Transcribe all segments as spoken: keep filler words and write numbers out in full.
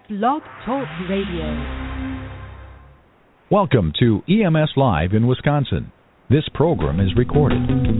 Blog Talk Radio. Welcome to E M S Live in Wisconsin. This program is recorded.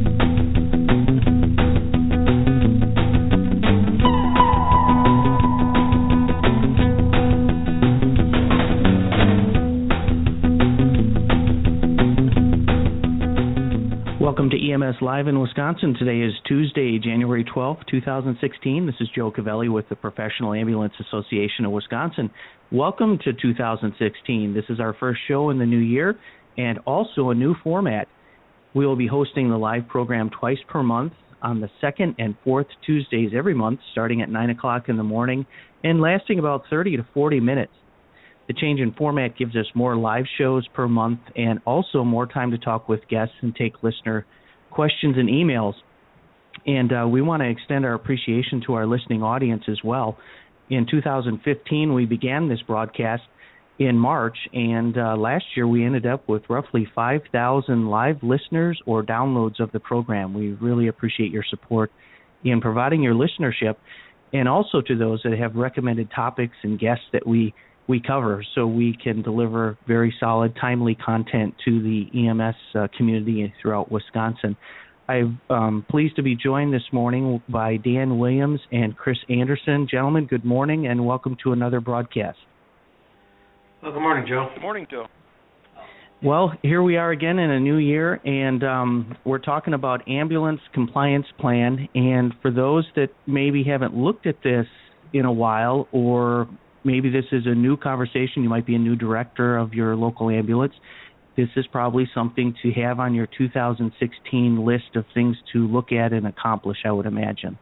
Welcome to E M S Live in Wisconsin. Today is Tuesday, January twelfth, two thousand sixteen. This is Joe Cavelli with the Professional Ambulance Association of Wisconsin. Welcome to two thousand sixteen. This is our first show in the new year and also a new format. We will be hosting the live program twice per month on the second and fourth Tuesdays every month, starting at nine o'clock in the morning and lasting about thirty to forty minutes. The change in format gives us more live shows per month and also more time to talk with guests and take listener questions and emails. And uh, we want to extend our appreciation to our listening audience as well. In two thousand fifteen, we began this broadcast in March, and uh, last year we ended up with roughly five thousand live listeners or downloads of the program. We really appreciate your support in providing your listenership, and also to those that have recommended topics and guests that we we cover, so we can deliver very solid, timely content to the E M S uh, community throughout Wisconsin. I'm um, pleased to be joined this morning by Dan Williams and Chris Anderson. Gentlemen, good morning and welcome to another broadcast. Well, good morning, Joe. Good morning, Joe. Well, here we are again in a new year, and um, we're talking about ambulance compliance plan. And for those that maybe haven't looked at this in a while, or maybe this is a new conversation, you might be a new director of your local ambulance, this is probably something to have on your two thousand sixteen list of things to look at and accomplish, I would imagine.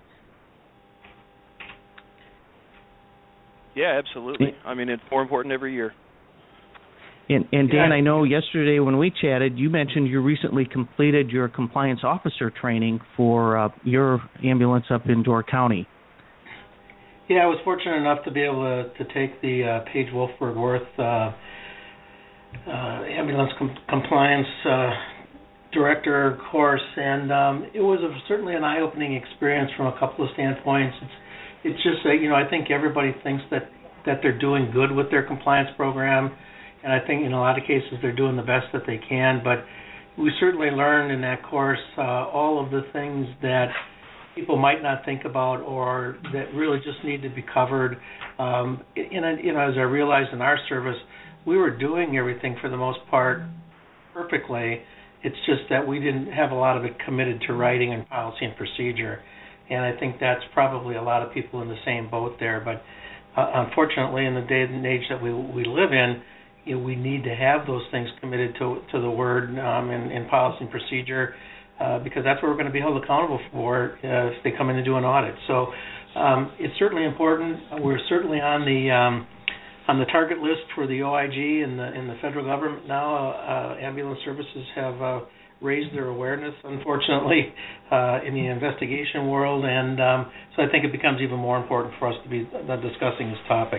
Yeah, absolutely. I mean, it's more important every year. And, and Dan, I know yesterday when we chatted, you mentioned you recently completed your compliance officer training for uh, your ambulance up in Door County. Yeah, I was fortunate enough to be able to, to take the uh, Paige Wolfberg Worth uh, uh, ambulance com- compliance uh, director course, and um, it was a, certainly an eye-opening experience from a couple of standpoints. It's, it's just that, you know, I think everybody thinks that, that they're doing good with their compliance program, and I think in a lot of cases they're doing the best that they can, but we certainly learned in that course uh, all of the things that people might not think about or that really just need to be covered. Um, and, you know, as I realized in our service, we were doing everything for the most part perfectly. It's just that we didn't have a lot of it committed to writing and policy and procedure. And I think that's probably a lot of people in the same boat there. But uh, unfortunately, in the day and age that we we live in, you know, we need to have those things committed to to the word um, in, in policy and procedure. Uh, because that's what we're going to be held accountable for uh, if they come in and do an audit. So um, it's certainly important. We're certainly on the um, on the target list for the O I G and the in the federal government now. Uh, ambulance services have uh, raised their awareness, unfortunately, uh, in the investigation world, and um, so I think it becomes even more important for us to be discussing this topic.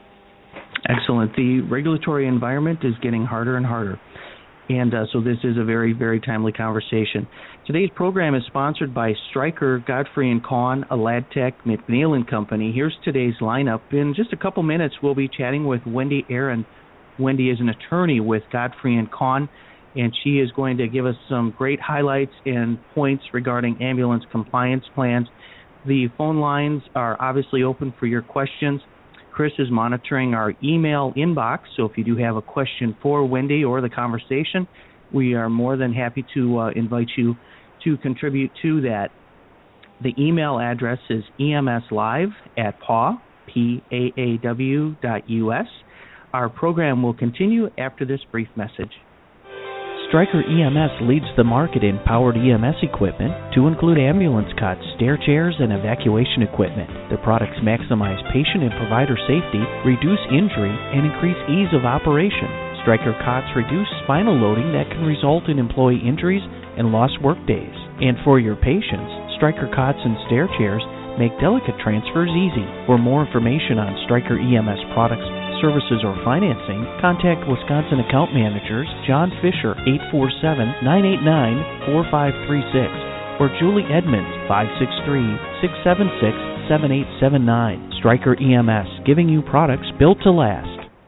Excellent. The regulatory environment is getting harder and harder. And uh, so this is a very, very timely conversation. Today's program is sponsored by Stryker, Godfrey and Kahn, a LadTech, McNeil and Company. Here's today's lineup. In just a couple minutes, we'll be chatting with Wendy Aaron. Wendy is an attorney with Godfrey and Kahn, and she is going to give us some great highlights and points regarding ambulance compliance plans. The phone lines are obviously open for your questions. Chris is monitoring our email inbox, so if you do have a question for Wendy or the conversation, we are more than happy to uh, invite you to contribute to that. The email address is emslive at paw, P A A W dot U S. Our program will continue after this brief message. Stryker E M S leads the market in powered E M S equipment to include ambulance cots, stair chairs, and evacuation equipment. Their products maximize patient and provider safety, reduce injury, and increase ease of operation. Stryker cots reduce spinal loading that can result in employee injuries and lost work days. And for your patients, Stryker cots and stair chairs make delicate transfers easy. For more information on Stryker E M S products, services, or financing, contact Wisconsin account managers John Fisher, eight four seven, nine eight nine, four five three six, or Julie Edmonds, five six three, six seven six, seven eight seven nine. Stryker E M S, giving you products built to last.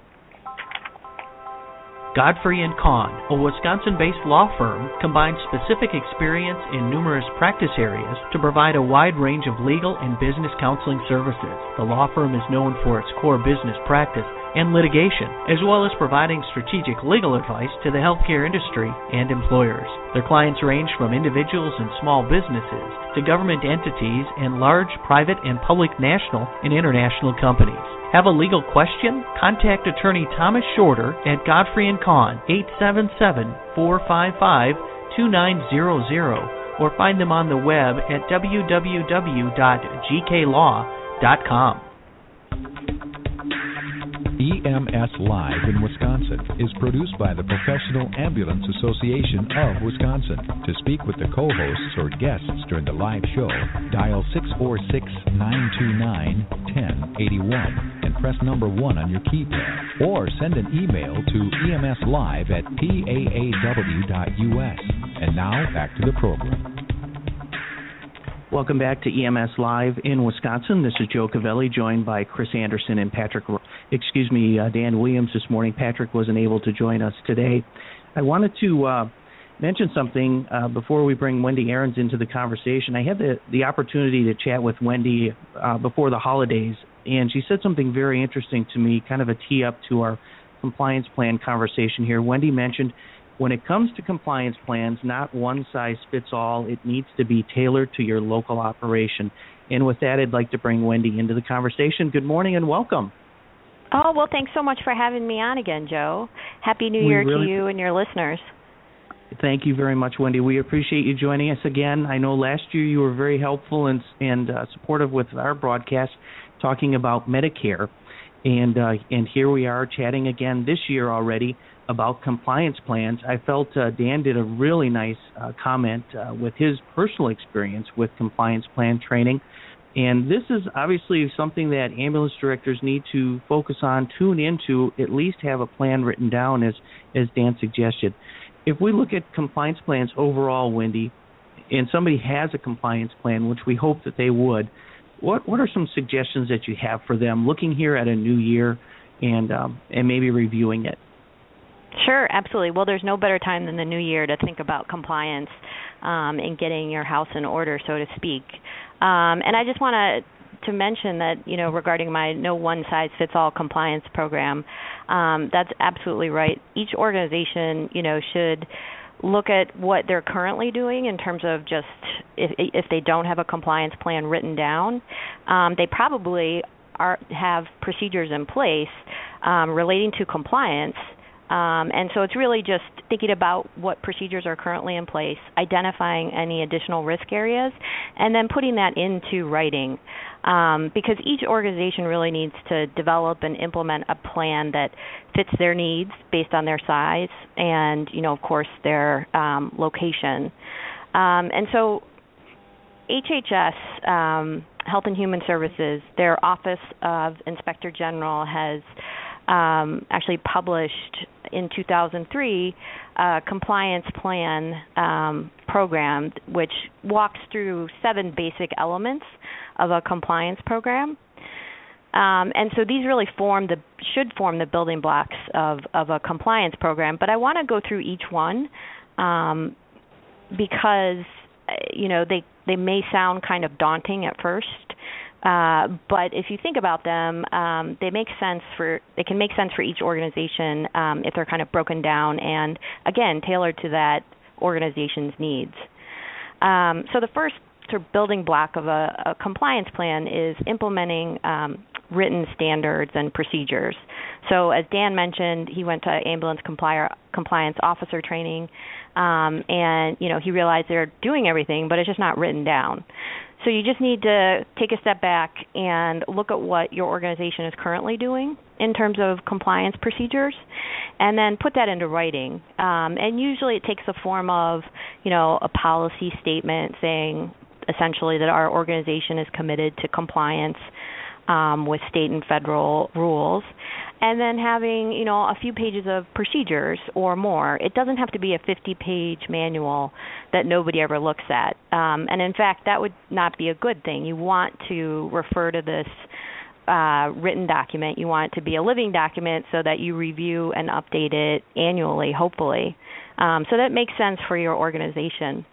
Godfrey and Kahn, a Wisconsin-based law firm, combines specific experience in numerous practice areas to provide a wide range of legal and business counseling services. The law firm is known for its core business practice and litigation, as well as providing strategic legal advice to the healthcare industry and employers. Their clients range from individuals and small businesses to government entities and large private and public national and international companies. Have a legal question? Contact attorney Thomas Shorter at Godfrey and Kahn, eight seven seven, four five five, two nine zero zero, or find them on the web at w w w dot g k law dot com. E M S Live in Wisconsin is produced by the Professional Ambulance Association of Wisconsin. To speak with the co-hosts or guests during the live show, dial six four six, nine two nine, one zero eight one and press number one on your keypad, or send an email to emslive at p a a w dot u s. And now, back to the program. Welcome back to E M S Live in Wisconsin. This is Joe Cavelli, joined by Chris Anderson and Patrick, excuse me, uh, Dan Williams this morning. Patrick wasn't able to join us today. I wanted to uh, mention something uh, before we bring Wendy Ahrens into the conversation. I had the, the opportunity to chat with Wendy uh, before the holidays, and she said something very interesting to me, kind of a tee up to our compliance plan conversation here. Wendy mentioned when it comes to compliance plans, not one size fits all. It needs to be tailored to your local operation. And with that, I'd like to bring Wendy into the conversation. Good morning and welcome. Oh, well, thanks so much for having me on again, Joe. Happy New Year really, to you and your listeners. Thank you very much, Wendy. We appreciate you joining us again. I know last year you were very helpful and, and uh, supportive with our broadcast talking about Medicare. And, uh, and here we are chatting again this year already about compliance plans. I felt uh, Dan did a really nice uh, comment uh, with his personal experience with compliance plan training. And this is obviously something that ambulance directors need to focus on, tune into, at least have a plan written down, as, as Dan suggested. If we look at compliance plans overall, Wendy, and somebody has a compliance plan, which we hope that they would, what, what are some suggestions that you have for them looking here at a new year and um, and maybe reviewing it? Sure, absolutely. Well, there's no better time than the new year to think about compliance um, and getting your house in order, so to speak. Um, and I just want to to mention that, you know, regarding my no one-size-fits-all compliance program, um, that's absolutely right. Each organization, you know, should look at what they're currently doing in terms of just if, if they don't have a compliance plan written down, um, they probably are, have procedures in place um, relating to compliance. Um, and so it's really just thinking about what procedures are currently in place, identifying any additional risk areas, and then putting that into writing. Um, because each organization really needs to develop and implement a plan that fits their needs based on their size and, you know, of course, their um, location. Um, and so H H S, um, Health and Human Services, their Office of Inspector General has um, actually published in two thousand three a compliance plan um, program which walks through seven basic elements of a compliance program. Um, and so these really form the should form the building blocks of, of a compliance program. But I want to go through each one um, because, you know, they, they may sound kind of daunting at first. Uh, but if you think about them, um, they make sense for they can make sense for each organization um, if they're kind of broken down and, again, tailored to that organization's needs. Um, so the first sort of building block of a, a compliance plan is implementing um, written standards and procedures. So as Dan mentioned, he went to ambulance complier, compliance officer training, um, and you know he realized they're doing everything, but it's just not written down. So you just need to take a step back and look at what your organization is currently doing in terms of compliance procedures, and then put that into writing. Um, and usually it takes the form of, you know, a policy statement saying essentially that our organization is committed to compliance um, with state and federal rules. and then having, you know, a few pages of procedures or more. It doesn't have to be a fifty-page manual that nobody ever looks at. Um, and in fact, that would not be a good thing. You want to refer to this uh, written document. You want it to be a living document so that you review and update it annually, hopefully. Um, so that makes sense for your organization.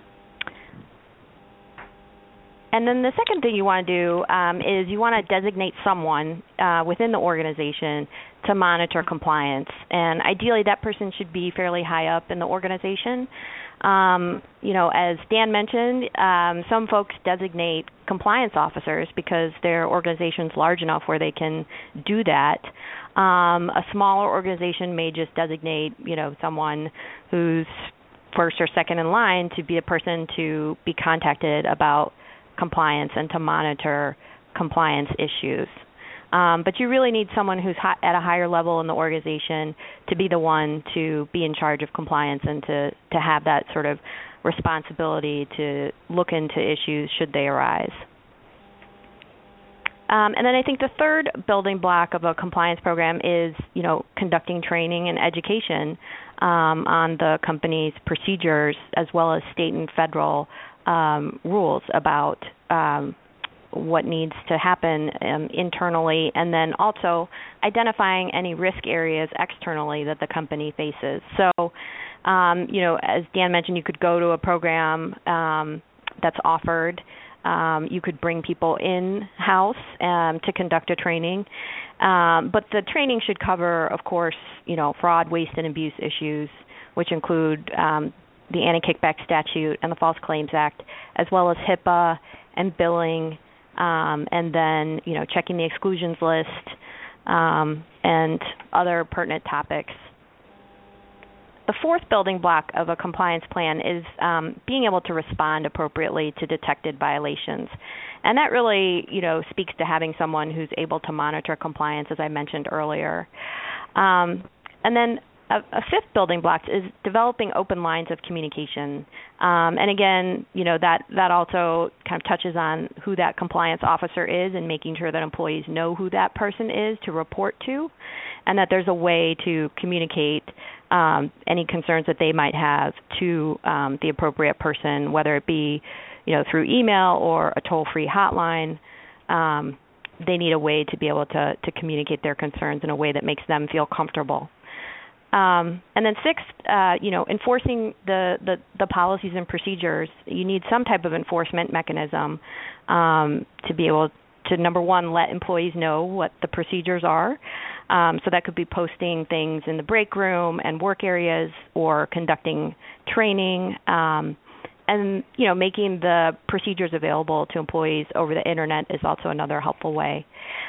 And then the second thing you want to do um, is you want to designate someone uh, within the organization to monitor compliance. And ideally, that person should be fairly high up in the organization. Um, you know, as Dan mentioned, um, some folks designate compliance officers because their organization's large enough where they can do that. Um, a smaller organization may just designate, you know, someone who's first or second in line to be the person to be contacted about compliance and to monitor compliance issues. Um, but you really need someone who's hi- at a higher level in the organization to be the one to be in charge of compliance and to, to have that sort of responsibility to look into issues should they arise. Um, and then I think the third building block of a compliance program is, you know, conducting training and education um, on the company's procedures as well as state and federal um, rules about um, what needs to happen um, internally, and then also identifying any risk areas externally that the company faces. So, um, you know, as Dan mentioned, you could go to a program um, that's offered. Um, you could bring people in-house um, to conduct a training. Um, but the training should cover, of course, you know, fraud, waste, and abuse issues, which include um, the Anti-Kickback Statute and the False Claims Act, as well as HIPAA and billing, um, and then, you know, checking the exclusions list um, and other pertinent topics. The fourth building block of a compliance plan is um, being able to respond appropriately to detected violations. And that really, you know, speaks to having someone who's able to monitor compliance, as I mentioned earlier. Um, and then a, a fifth building block is developing open lines of communication. Um, and again, you know, that, that also kind of touches on who that compliance officer is and making sure that employees know who that person is to report to, and that there's a way to communicate um, any concerns that they might have to um, the appropriate person, whether it be, you know, through email or a toll-free hotline. Um, they need a way to be able to, to communicate their concerns in a way that makes them feel comfortable. Um, and then sixth, uh, you know, enforcing the, the, the policies and procedures. You need some type of enforcement mechanism um, to be able to, number one, let employees know what the procedures are. Um, so that could be posting things in the break room and work areas, or conducting training, um, and, you know, making the procedures available to employees over the internet is also another helpful way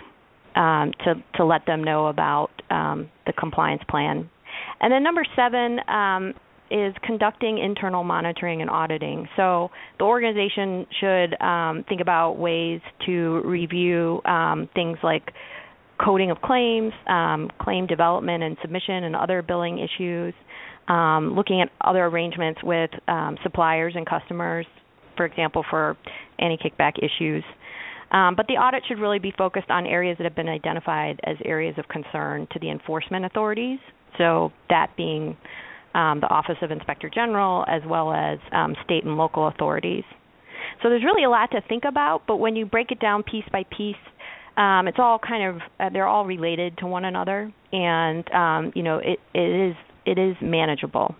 um, to to let them know about um, the compliance plan. And then number seven um, is conducting internal monitoring and auditing. So the organization should um, think about ways to review um, things like coding of claims, um, claim development and submission and other billing issues, um, looking at other arrangements with um, suppliers and customers, for example, for anti-kickback issues. Um, but the audit should really be focused on areas that have been identified as areas of concern to the enforcement authorities, so that being um, the Office of Inspector General as well as um, state and local authorities. So there's really a lot to think about, but when you break it down piece by piece, Um, it's all kind of uh, they're all related to one another, and um, you know it, it is it is manageable.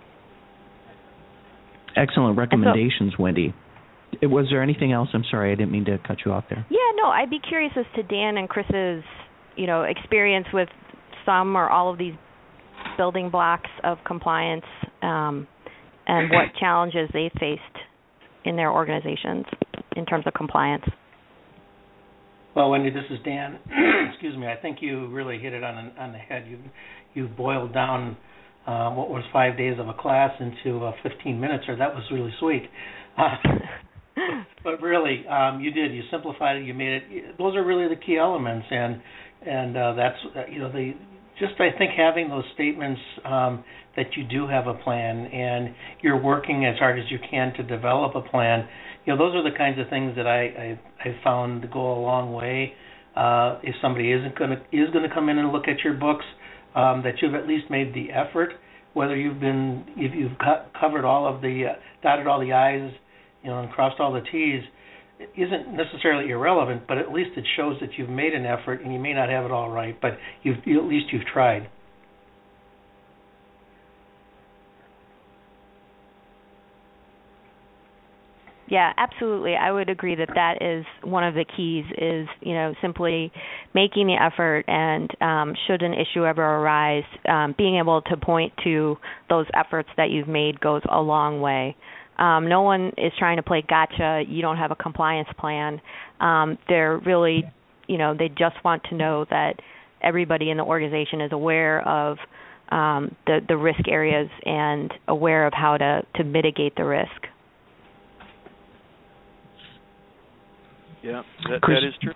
Excellent recommendations, so, Wendy. Was there anything else? I'm sorry, I didn't mean to cut you off there. Yeah, no, I'd be curious as to Dan and Chris's you know experience with some or all of these building blocks of compliance, um, and what challenges they faced in their organizations in terms of compliance. Well, Wendy, this is Dan. Excuse me. I think you really hit it on on the head. You you boiled down uh, what was five days of a class into uh, fifteen minutes, or that was really sweet. Uh, but really, um, you did. You simplified it. You made it. Those are really the key elements, and and uh, that's uh, you know the just I think having those statements um, that you do have a plan and you're working as hard as you can to develop a plan. You know, those are the kinds of things that I, I, I found to go a long way uh, if somebody isn't going to is going to come in and look at your books, um, that you've at least made the effort. Whether you've been if you've co- covered all of the uh, dotted all the I's, you know, and crossed all the T's, isn't necessarily irrelevant, but at least it shows that you've made an effort, and you may not have it all right, but you've you, at least you've tried. Yeah, absolutely. I would agree that that is one of the keys is, you know, simply making the effort, and um, should an issue ever arise, um, being able to point to those efforts that you've made goes a long way. Um, no one is trying to play gotcha. You don't have a compliance plan. Um, they're really, you know, they just want to know that everybody in the organization is aware of um, the, the risk areas and aware of how to, to mitigate the risk. Yeah, that, Chris, that is true.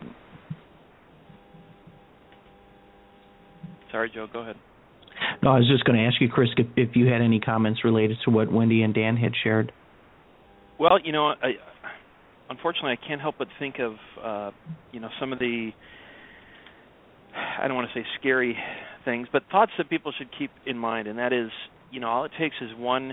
Sorry, Joe, go ahead. No, I was just going to ask you, Chris, if, if you had any comments related to what Wendy and Dan had shared. Well, you know, I, unfortunately, I can't help but think of, uh, you know, some of the, I don't want to say scary things, but thoughts that people should keep in mind, and that is, you know, all it takes is one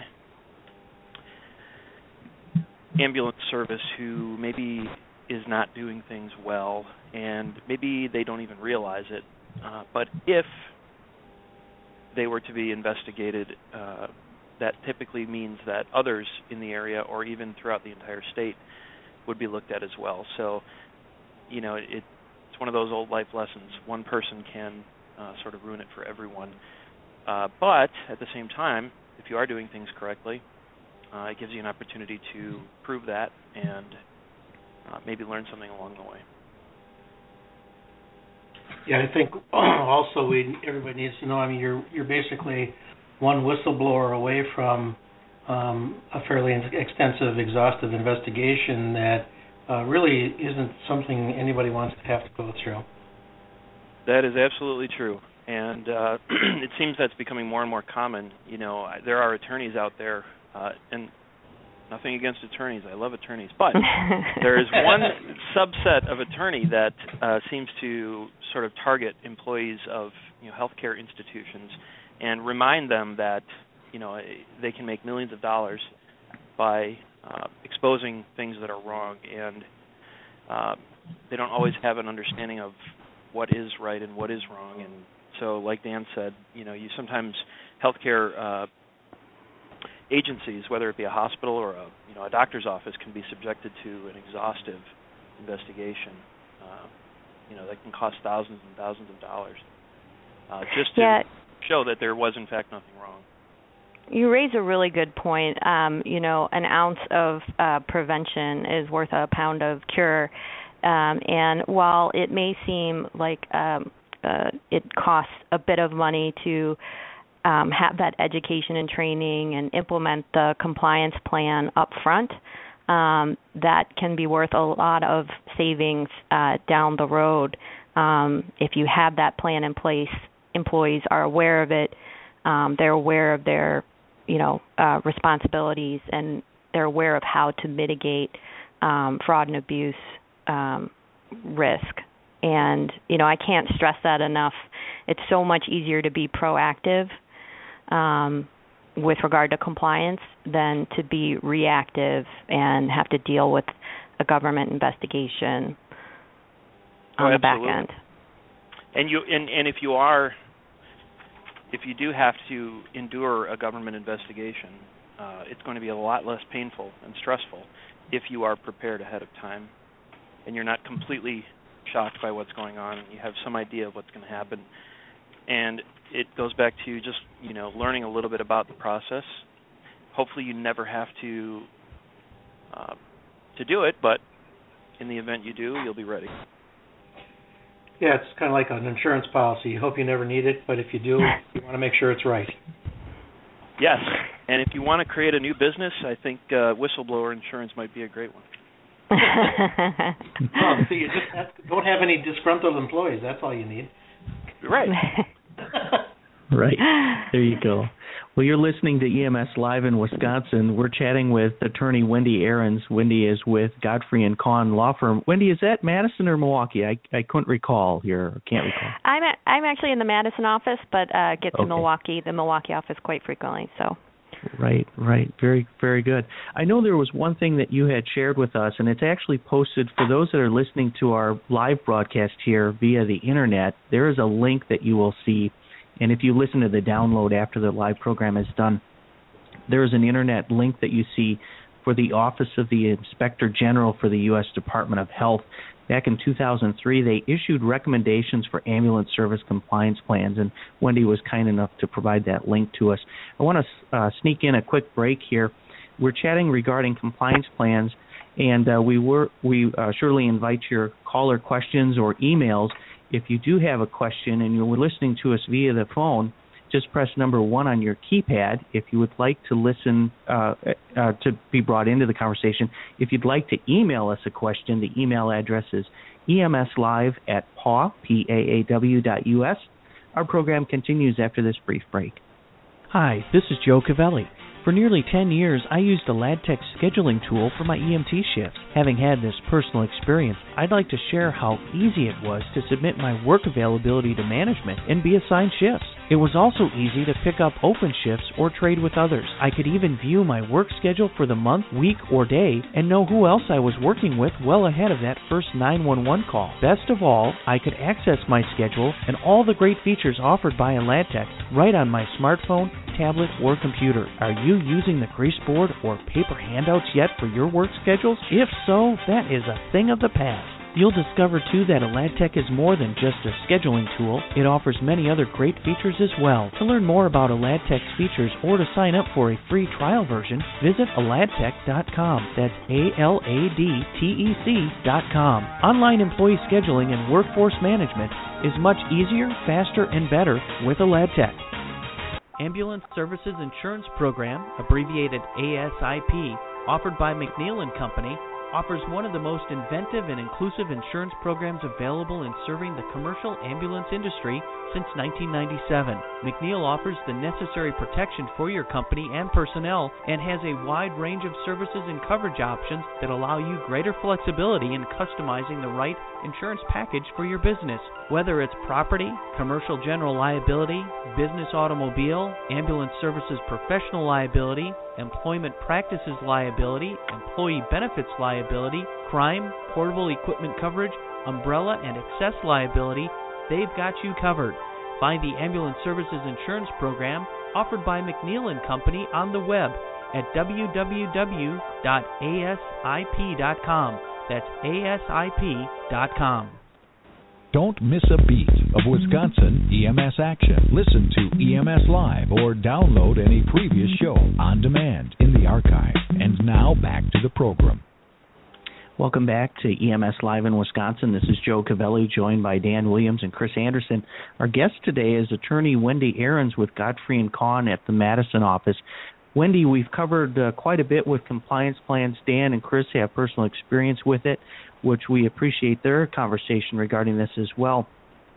ambulance service who maybe is not doing things well, and maybe they don't even realize it, uh, but if they were to be investigated, uh, that typically means that others in the area or even throughout the entire state would be looked at as well. So, you know, it, it's one of those old life lessons. One person can uh, sort of ruin it for everyone. Uh, but at the same time, if you are doing things correctly, uh, it gives you an opportunity to prove that and uh, maybe learn something along the way. Yeah, I think also we everybody needs to know. I mean, you're you're basically one whistleblower away from um, a fairly extensive, exhaustive investigation that uh, really isn't something anybody wants to have to go through. That is absolutely true, and uh, it seems that's becoming more and more common. You know, there are attorneys out there, uh, and nothing against attorneys. I love attorneys, but there is one subset of attorney that uh, seems to sort of target employees of, you know, healthcare institutions and remind them that, you know, they can make millions of dollars by uh, exposing things that are wrong, and uh, they don't always have an understanding of what is right and what is wrong. And so, like Dan said, you know, you sometimes healthcare uh, agencies, whether it be a hospital or a, you know, a doctor's office, can be subjected to an exhaustive investigation. Uh, you know, that can cost thousands and thousands of dollars uh, just to yeah. show that there was, in fact, nothing wrong. You raise a really good point. Um, you know, an ounce of uh, prevention is worth a pound of cure. Um, and while it may seem like um, uh, it costs a bit of money to um, have that education and training and implement the compliance plan up front, um, that can be worth a lot of savings uh, down the road. Um, if you have that plan in place, employees are aware of it. Um, they're aware of their, you know, uh, responsibilities, and they're aware of how to mitigate um, fraud and abuse um, risk. And, you know, I can't stress that enough. It's so much easier to be proactive um, with regard to compliance than to be reactive and have to deal with a government investigation oh, on the absolutely. back end. And you, and, and if you are, if you do have to endure a government investigation, uh, it's going to be a lot less painful and stressful if you are prepared ahead of time and you're not completely shocked by what's going on, and you have some idea of what's going to happen. And it goes back to just, you know, learning a little bit about the process. Hopefully you never have to uh, to do it, but in the event you do, you'll be ready. Yeah, it's kind of like an insurance policy. You hope you never need it, but if you do, you want to make sure it's right. Yes, and if you want to create a new business, I think uh, whistleblower insurance might be a great one. Well, so you just have, don't have any disgruntled employees. That's all you need. Right. Right. There you go. Well, you're listening to E M S Live in Wisconsin. We're chatting with attorney Wendy Ahrens. Wendy is with Godfrey and Kahn Law Firm. Wendy, is that Madison or Milwaukee? I I couldn't recall here. Can't recall. I'm a, I'm actually in the Madison office, but uh, get to Okay. Milwaukee, the Milwaukee office quite frequently. So. Right, right. Very, very good. I know there was one thing that you had shared with us, and it's actually posted for those that are listening to our live broadcast here via the Internet. There is a link that you will see. And if you listen to the download after the live program is done, there is an Internet link that you see for the Office of the Inspector General for the U S Department of Health. Back in two thousand three, they issued recommendations for ambulance service compliance plans, and Wendy was kind enough to provide that link to us. I want to uh, sneak in a quick break here. We're chatting regarding compliance plans, and uh, we were we uh, surely invite your caller questions or emails. If you do have a question and you're listening to us via the phone, just press number one on your keypad. If you would like to listen uh, uh, to be brought into the conversation, if you'd like to email us a question, the email address is emslive at paw, P A A W dot U S. Our program continues after this brief break. Hi, this is Joe Cavelli. For nearly ten years, I used the LadTech scheduling tool for my E M T shifts. Having had this personal experience, I'd like to share how easy it was to submit my work availability to management and be assigned shifts. It was also easy to pick up open shifts or trade with others. I could even view my work schedule for the month, week, or day and know who else I was working with well ahead of that first nine one one call. Best of all, I could access my schedule and all the great features offered by a LadTech right on my smartphone, tablet, or computer. Are you using the grease board or paper handouts yet for your work schedules? If so, that is a thing of the past. You'll discover, too, that a LadTech is more than just a scheduling tool. It offers many other great features as well. To learn more about a LadTech's features or to sign up for a free trial version, visit a ladtech dot com. That's A L A D T E C dot com. Online employee scheduling and workforce management is much easier, faster, and better with a LadTech. Ambulance Services Insurance Program, abbreviated A S I P, offered by McNeil and Company, offers one of the most inventive and inclusive insurance programs available in serving the commercial ambulance industry since nineteen ninety-seven. McNeil offers the necessary protection for your company and personnel and has a wide range of services and coverage options that allow you greater flexibility in customizing the right insurance package for your business. Whether it's property, commercial general liability, business automobile, ambulance services professional liability, employment practices liability, employee benefits liability, crime, portable equipment coverage, umbrella and excess liability, they've got you covered. Find the Ambulance Services Insurance Program offered by McNeil and Company on the web at w w w dot a s i p dot com. That's A S I P dot com. Don't miss a beat of Wisconsin E M S action. Listen to E M S Live or download any previous show on demand in the archive. And now back to the program. Welcome back to E M S Live in Wisconsin. This is Joe Cavelli, joined by Dan Williams and Chris Anderson. Our guest today is attorney Wendy Ahrens with Godfrey and Kahn at the Madison office. Wendy, we've covered uh, quite a bit with compliance plans. Dan and Chris have personal experience with it, which we appreciate their conversation regarding this as well.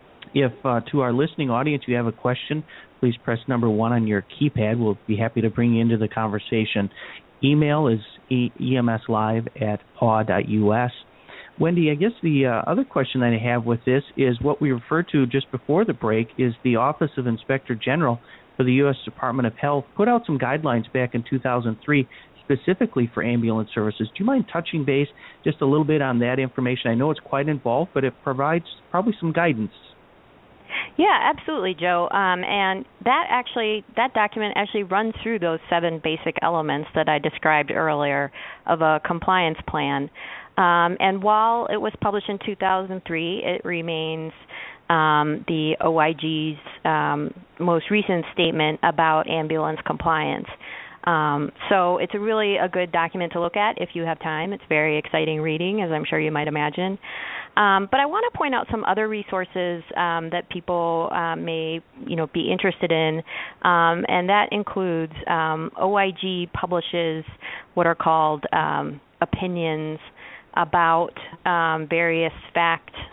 If uh, to our listening audience you have a question, please press number one on your keypad. We'll be happy to bring you into the conversation. Email is e- emslive at paw dot U S. Wendy, I guess the uh, other question that I have with this is what we referred to just before the break is the Office of Inspector General for the U S Department of Health put out some guidelines back in two thousand three specifically for ambulance services. Do you mind touching base just a little bit on that information? I know it's quite involved, but it provides probably some guidance. Yeah, absolutely, Joe. Um, and that actually, that document actually runs through those seven basic elements that I described earlier of a compliance plan. Um, and while it was published in two thousand three, it remains um, the O I G's um, most recent statement about ambulance compliance. Um, so it's a really a good document to look at if you have time. It's very exciting reading, as I'm sure you might imagine. Um, but I want to point out some other resources um, that people um, may, you know, be interested in, um, and that includes um, O I G publishes what are called um, opinions about um, various fact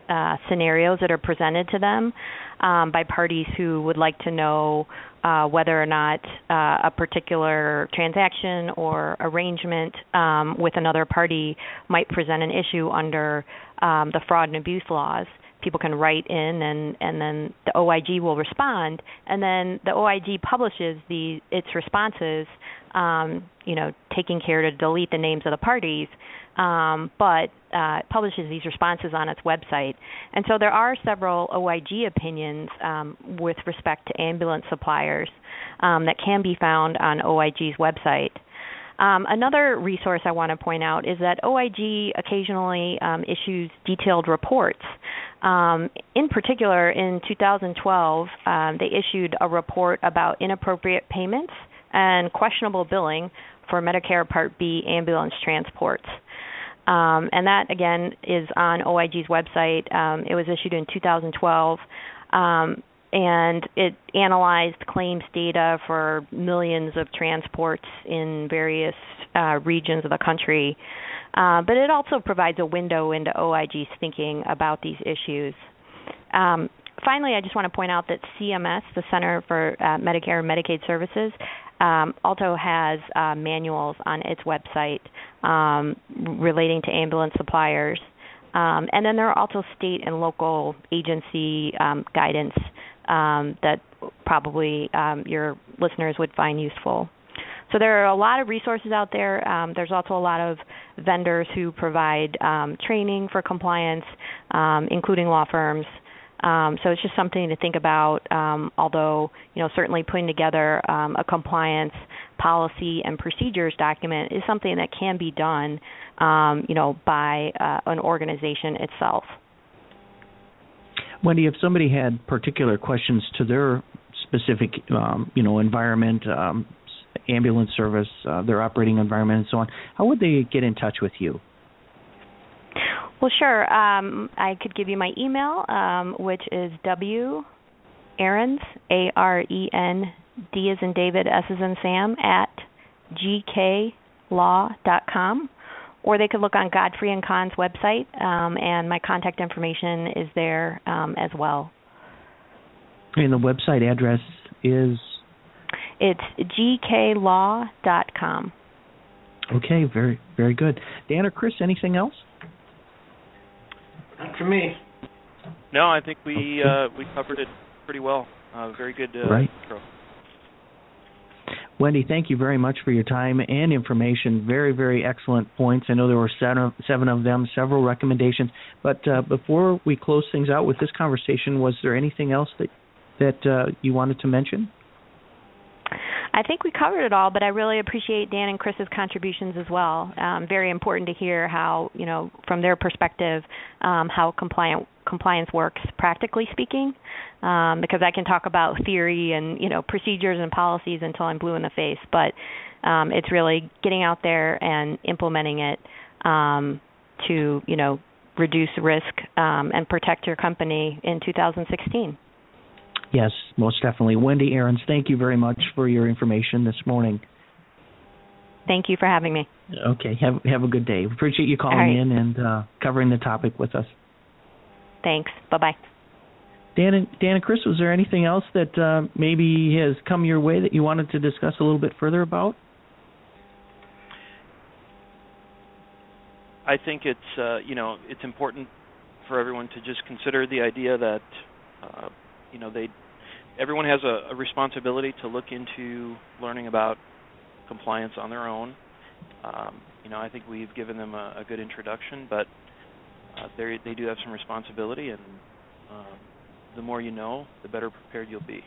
uh, scenarios that are presented to them um, by parties who would like to know uh, whether or not uh, a particular transaction or arrangement um, with another party might present an issue under um, the fraud and abuse laws. People can write in, and, and then the O I G will respond, and then the O I G publishes the its responses, um, you know, taking care to delete the names of the parties, um, but uh, it publishes these responses on its website. And so there are several O I G opinions um, with respect to ambulance suppliers um, that can be found on O I G's website. Um, another resource I want to point out is that O I G occasionally um, issues detailed reports. Um, in particular, in two thousand twelve, um, they issued a report about inappropriate payments and questionable billing for Medicare Part B ambulance transports. Um, and that, again, is on O I G's website. Um, it was issued in two thousand twelve. Um, and it analyzed claims data for millions of transports in various uh, regions of the country. Uh, but it also provides a window into O I G's thinking about these issues. Um, finally, I just want to point out that C M S, the Center for uh, Medicare and Medicaid Services, um, also has uh, manuals on its website um, relating to ambulance suppliers. Um, and then there are also state and local agency um, guidance um, that probably um, your listeners would find useful. So there are a lot of resources out there. Um, there's also a lot of vendors who provide um, training for compliance, um, including law firms. Um, so it's just something to think about, um, although, you know, certainly putting together um, a compliance policy and procedures document is something that can be done, um, you know, by uh, an organization itself. Wendy, if somebody had particular questions to their specific, um, you know, environment, um, ambulance service, uh, their operating environment, and so on, how would they get in touch with you? Well, sure. Um, I could give you my email, um, which is W Ahrens, A R E N D as in David, S as in Sam, at G K law dot com. Or they could look on Godfrey and Kahn's website, um, and my contact information is there um, as well. And the website address is? It's G K law dot com. Okay, very, very good. Dan or Chris, anything else? Not for me. No, I think we okay. uh, we covered it pretty well. Uh, very good uh, right. intro. Wendy, thank you very much for your time and information. Very, very excellent points. I know there were seven, seven of them, several recommendations. But uh, before we close things out with this conversation, was there anything else that that uh, you wanted to mention? I think we covered it all, but I really appreciate Dan and Chris's contributions as well. Um, very important to hear how, you know, from their perspective, um, how compliant compliance works, practically speaking, um, because I can talk about theory and, you know, procedures and policies until I'm blue in the face, but um, it's really getting out there and implementing it um, to, you know, reduce risk um, and protect your company in two thousand sixteen. Yes, most definitely. Wendy Ahrens, thank you very much for your information this morning. Thank you for having me. Okay, have have a good day. Appreciate you calling right. in and uh, covering the topic with us. Thanks. Bye-bye. Dan and, Dan and Chris, was there anything else that uh, maybe has come your way that you wanted to discuss a little bit further about? I think it's uh, you know it's important for everyone to just consider the idea that uh, you know they everyone has a, a responsibility to look into learning about compliance on their own. Um, you know, I think we've given them a, a good introduction, but uh, they they do have some responsibility, and um, the more you know, the better prepared you'll be.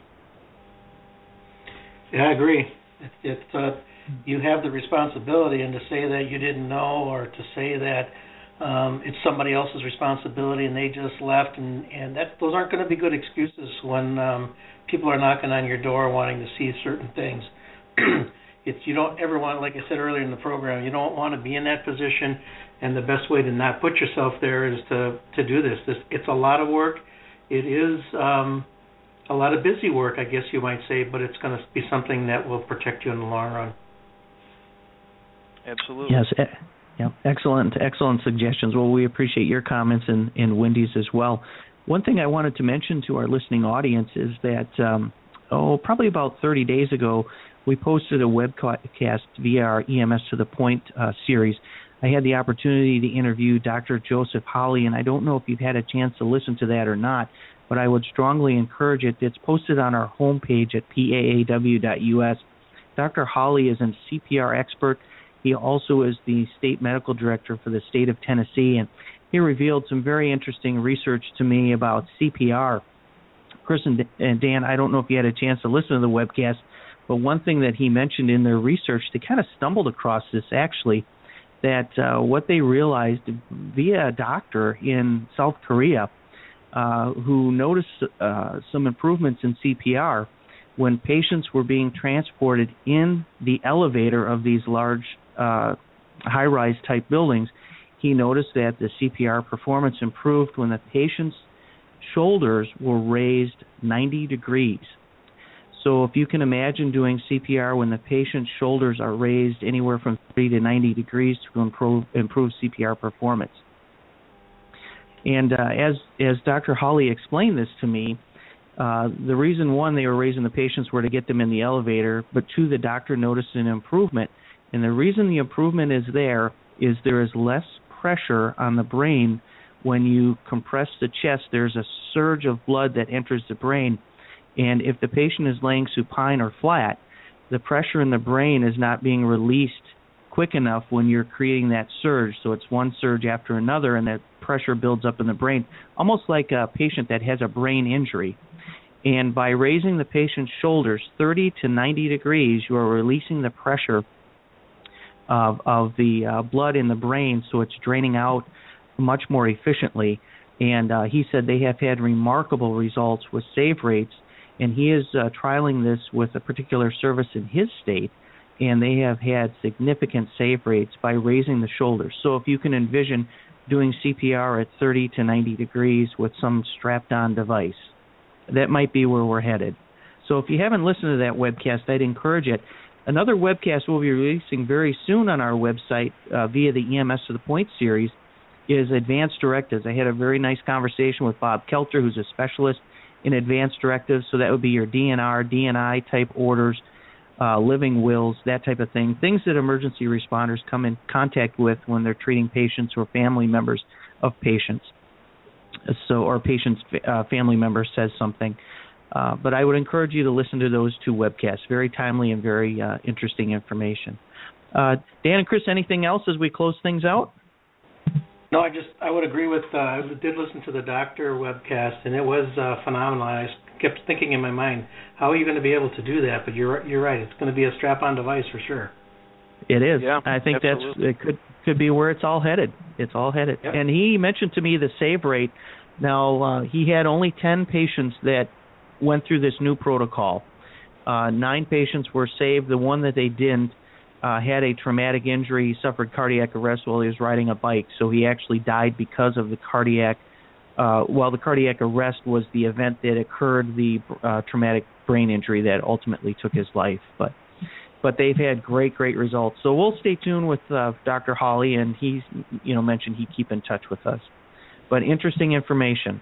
Yeah, I agree. It's, it's uh, you have the responsibility, and to say that you didn't know, or to say that um, it's somebody else's responsibility and they just left, and and that those aren't going to be good excuses when um, people are knocking on your door wanting to see certain things. It's you don't ever want, like I said earlier in the program, you don't want to be in that position, and the best way to not put yourself there is to to do this. This it's a lot of work. It is um, a lot of busy work, I guess you might say, but it's going to be something that will protect you in the long run. Absolutely. Yes, Yeah, excellent, excellent suggestions. Well, we appreciate your comments and, and Wendy's as well. One thing I wanted to mention to our listening audience is that, um, oh, probably about thirty days ago, we posted a webcast via our E M S to the Point uh, series. I had the opportunity to interview Doctor Joseph Holly, and I don't know if you've had a chance to listen to that or not, but I would strongly encourage it. It's posted on our homepage at P A A W dot U S. Doctor Holly is a C P R expert. He also is the state medical director for the state of Tennessee, and he revealed some very interesting research to me about C P R. Chris and Dan, I don't know if you had a chance to listen to the webcast, but one thing that he mentioned in their research, they kind of stumbled across this actually, that uh, what they realized via a doctor in South Korea uh, who noticed uh, some improvements in C P R when patients were being transported in the elevator of these large uh, high-rise type buildings. He noticed that the C P R performance improved when the patient's shoulders were raised ninety degrees. So if you can imagine doing C P R when the patient's shoulders are raised anywhere from thirty to ninety degrees to improve, improve C P R performance. And uh, as, as Doctor Holly explained this to me, uh, the reason, one, they were raising the patients were to get them in the elevator, but two, the doctor noticed an improvement. And the reason the improvement is there is there is less pressure on the brain. When you compress the chest, there's a surge of blood that enters the brain. And if the patient is laying supine or flat, the pressure in the brain is not being released quick enough when you're creating that surge. So it's one surge after another, and that pressure builds up in the brain, almost like a patient that has a brain injury. And by raising the patient's shoulders thirty to ninety degrees, you are releasing the pressure of, of the uh, blood in the brain, so it's draining out much more efficiently. And uh, he said they have had remarkable results with save rates, and he is uh, trialing this with a particular service in his state, and they have had significant save rates by raising the shoulders. So if you can envision doing C P R at thirty to ninety degrees with some strapped-on device, that might be where we're headed. So if you haven't listened to that webcast, I'd encourage it. Another webcast we'll be releasing very soon on our website uh, via the E M S to the Point series is Advanced Directives. I had a very nice conversation with Bob Kelter, who's a specialist in advanced directives, so that would be your D N R, D N I type orders, uh, living wills, that type of thing, things that emergency responders come in contact with when they're treating patients or family members of patients. So, or patient's uh, family member says something. Uh, but I would encourage you to listen to those two webcasts. Very timely and very uh, interesting information. Uh, Dan and Chris, anything else as we close things out? No, I just I would agree with. Uh, I did listen to the doctor webcast, and it was uh, phenomenal. I kept thinking in my mind, how are you going to be able to do that? But you're you're right. It's going to be a strap-on device for sure. It is. Yeah, I think absolutely. that's it could could be where it's all headed. It's all headed. Yep. And he mentioned to me the save rate. Now uh, he had only ten patients that went through this new protocol. Uh, nine patients were saved. The one that they didn't uh, had a traumatic injury. He suffered cardiac arrest while he was riding a bike, so he actually died because of the cardiac. Uh, while the cardiac arrest was the event that occurred, the uh, traumatic brain injury that ultimately took his life. But but they've had great, great results. So we'll stay tuned with uh, Doctor Holly, and he's you know mentioned he'd keep in touch with us. But interesting information.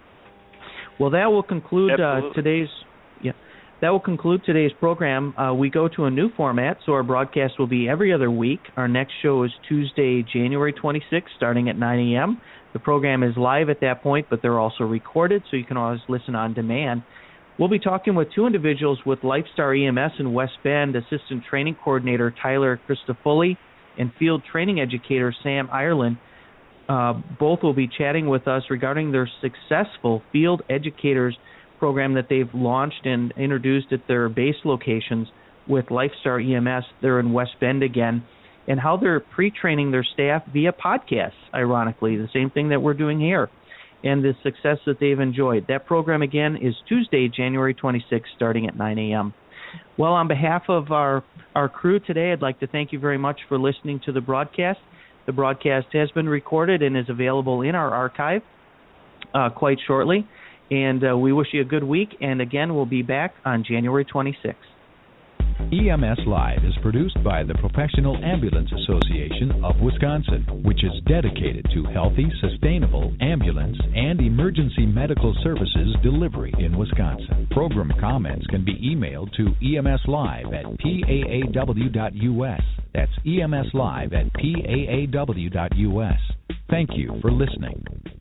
Well, that will conclude uh, today's. Yeah, that will conclude today's program. Uh, we go to a new format, so our broadcast will be every other week. Our next show is Tuesday, January twenty-sixth, starting at nine a.m. The program is live at that point, but they're also recorded, so you can always listen on demand. We'll be talking with two individuals with LifeStar E M S in West Bend, Assistant Training Coordinator Tyler Christofoli and Field Training Educator Sam Ireland. Uh, both will be chatting with us regarding their successful Field Educators program that they've launched and introduced at their base locations with LifeStar E M S. They're in West Bend again, and how they're pre-training their staff via podcasts, ironically, the same thing that we're doing here, and the success that they've enjoyed. That program, again, is Tuesday, January twenty-sixth, starting at nine a.m. Well, on behalf of our, our crew today, I'd like to thank you very much for listening to the broadcast. The broadcast has been recorded and is available in our archive uh, quite shortly. And uh, we wish you a good week. And again, we'll be back on January twenty-sixth. E M S Live is produced by the Professional Ambulance Association of Wisconsin, which is dedicated to healthy, sustainable ambulance and emergency medical services delivery in Wisconsin. Program comments can be emailed to E M S Live at P A A W dot U S. That's E M S Live at P A A W dot U S. Thank you for listening.